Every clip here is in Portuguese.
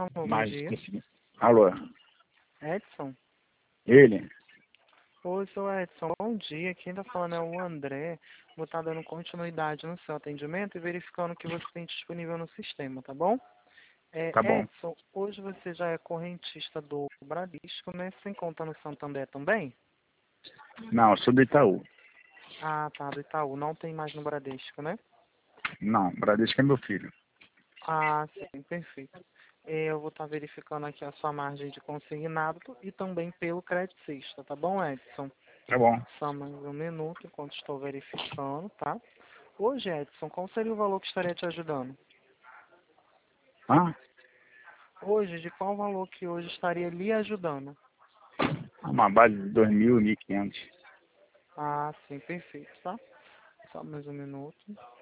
Alô, bom Mas, dia. assim, alô, Edson? ele? Oi, sou Edson. Bom dia. Quem tá falando é o André. Vou estar dando continuidade no seu atendimento e verificando o que você tem disponível no sistema, tá bom? Tá bom. Edson, hoje você já é correntista do Bradesco, né? Sem conta no Santander também? Não, eu sou do Itaú. Ah, tá, do Itaú. Não tem mais no Bradesco, né? Não, Bradesco é meu filho. Ah, sim, perfeito. Eu vou estar verificando aqui a sua margem de consignado e também pelo crédito, tá bom, Edson? Tá bom. Só mais um minuto enquanto estou verificando, tá? Hoje, Edson, qual seria o valor que estaria te ajudando? Ah, Hoje, de qual valor que hoje estaria lhe ajudando? uma base de 2.000, 1.500. Ah, sim, perfeito, tá? Só mais um minuto.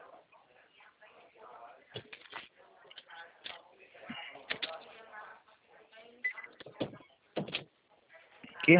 Quê?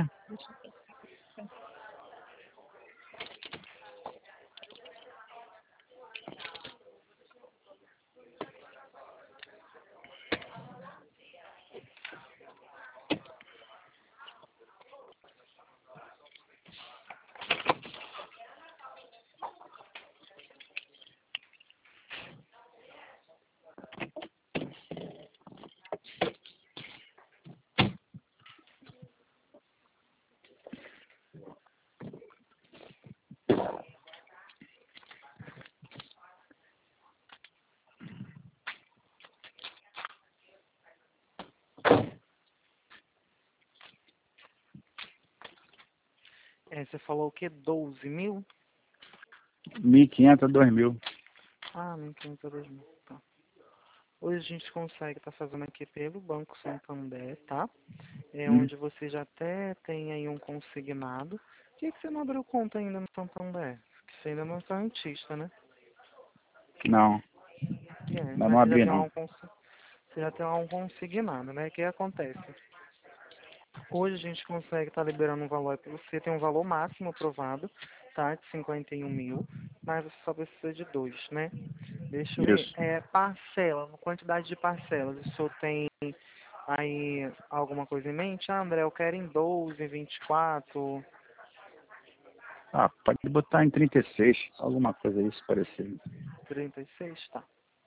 Você falou o quê? 12 mil? 1.500 a 2.000. Ah, 1.500 mil, tá. Hoje a gente consegue estar fazendo aqui pelo Banco Santander, tá? É Hum? onde você já até tem aí um consignado. Por que você não abriu conta ainda no Santander? Porque você ainda não é correntista, né? Não, ainda não Mas você já abri tem lá não. um consignado, né? O que acontece? Hoje a gente consegue estar liberando um valor para você, tem um valor máximo aprovado, tá? De 51 mil, mas você só precisa de dois, né? Deixa eu ver. Isso. Parcela, quantidade de parcelas. O senhor tem aí alguma coisa em mente? Ah, André, eu quero em 12, em 24, Ah, pode botar em 36, alguma coisa isso parecido. 36, tá.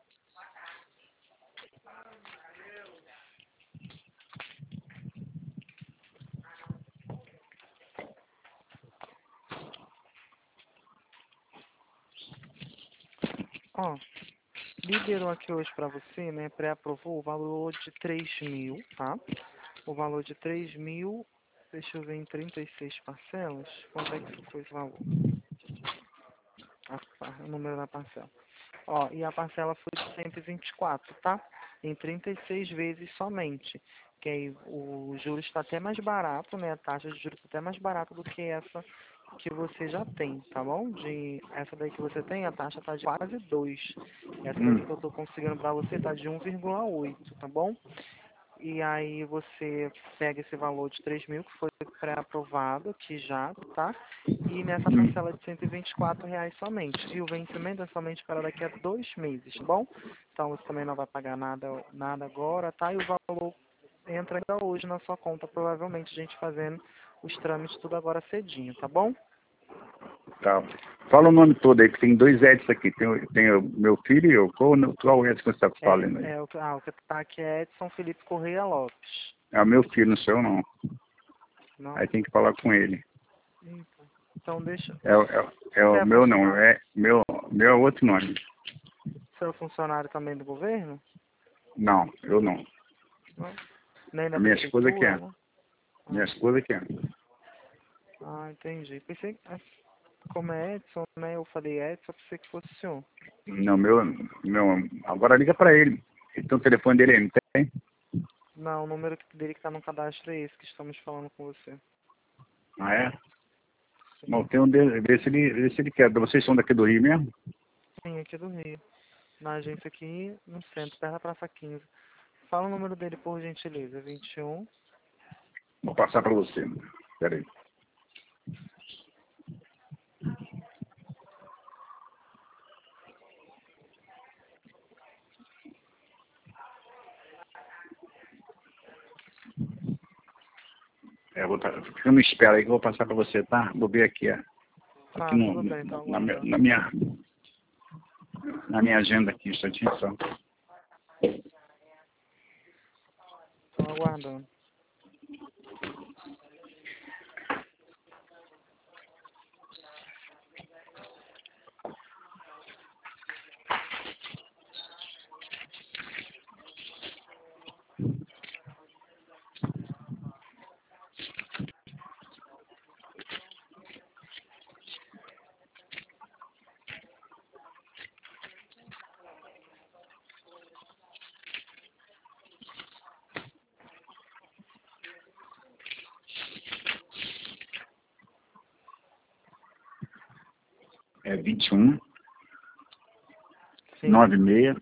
Ó, liberou aqui hoje para você, né? Pré-aprovou o valor de 3 mil, tá? O valor de 3 mil, deixa eu ver em 36 parcelas, quanto é que ficou esse valor? O número da parcela. Ó, e a parcela foi de 124, tá? Em 36 vezes somente. Que aí o juros está até mais barato, né? A taxa de juros está até mais barata do que essa que você já tem, tá bom? Essa daí que você tem, a taxa tá de quase 2. Essa daqui Hum. que eu tô conseguindo para você tá de 1,8, tá bom? E aí você pega esse valor de 3 mil, que foi pré-aprovado aqui já, tá? E nessa Hum. parcela de R$ 124 somente. E o vencimento é somente para daqui a 2 meses, tá bom? Então você também não vai pagar nada agora, tá? E o valor entra ainda hoje na sua conta, provavelmente a gente fazendo os trâmites tudo agora cedinho, tá bom? Tá. Fala o nome todo aí, que tem dois Edson aqui. Tem o meu filho e eu. Qual Edson que você está falando aí? O que tá aqui é Edson Felipe Correia Lopes. É o meu filho, não sou eu não. Não? Aí tem que falar com ele. Eita. Então deixa. É Você o é meu não, funcionário? é meu é outro nome. Você é funcionário também do governo? Não, eu não. Não? Nem A da minha esposa que prefeitura, é. né? Minha Ah, esposa que é. entendi. Pensei que, como é Edson, né? Eu falei Edson, pensei que fosse o senhor. Não, agora liga pra ele. Então o telefone dele aí, não tem? Não, o número dele que tá no cadastro é esse que estamos falando com você. Ah, é? Sim. Bom, tem um dele, vê se ele quer. Vocês são daqui do Rio mesmo? Sim, aqui do Rio. Na agência aqui no centro, perto da Praça 15. Fala o número dele, por gentileza. 21. Vou passar pra você. Espera aí. Fica me espera aí que eu vou passar para você, tá? Vou ver aqui, ó. Tá, Aqui tudo bem, então na aguardando. minha agenda aqui, um instantinho só. Tô aguardando. É 21, Sim. 96,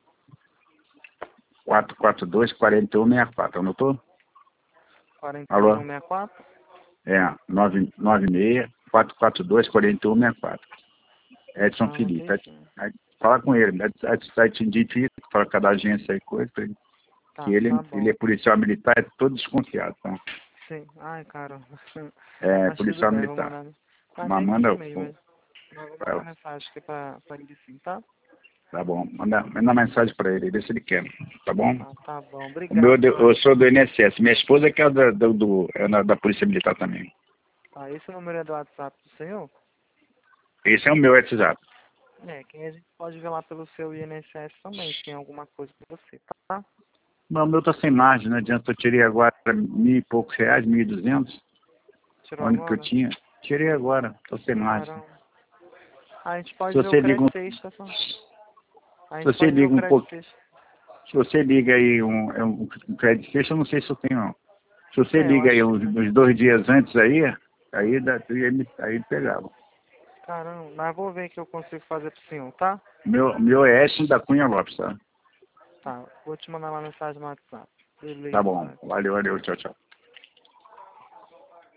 442, 4164. Anotou? 41, Alô? 64? É, 996, 442, 4164. Edson Ah, Felipe. mandei sim. Aí, fala com ele, aí te identifica, fala cada agência aí, coisa, pra ele, que Tá, tá ele bom. é policial militar, é todo desconfiado, tá? Sim. Ai, caramba. É Mas tudo policial bem, vou militar. mandar. Mas Mandei sim manda, mesmo. Mas vou mandar mensagem aqui pra ele sim, tá? tá bom, manda mensagem pra ele, vê se ele quer, tá bom? Ah, tá bom. O meu, Obrigado, eu tá? sou do INSS, minha esposa que é da Polícia Militar também. Tá, esse número é do WhatsApp do senhor? Esse é o meu WhatsApp. É, quem a gente pode ver lá pelo seu INSS também, se tem alguma coisa pra você, tá? Não, o meu tá sem margem, não adianta, eu tirei agora R$1.000 e poucos, 1.200, Tirou onde que eu agora? tinha. Tirei agora, tô sem margem. Caramba. A gente Se pode ver o você liga, crédito extra, tá? A se gente você pode ver o liga um pouco, crédito extra. se você liga aí um crédito fecho, eu não sei se eu tenho não. Se você É, eu liga acho aí que tem. uns 2 dias antes aí ele pegava. Caramba, mas vou ver o que eu consigo fazer pro senhor, tá? Meu é Edson da Cunha Lopes, tá? Tá, vou te mandar uma mensagem no WhatsApp. Tá Beleza, bom. vai. Valeu, tchau, tchau.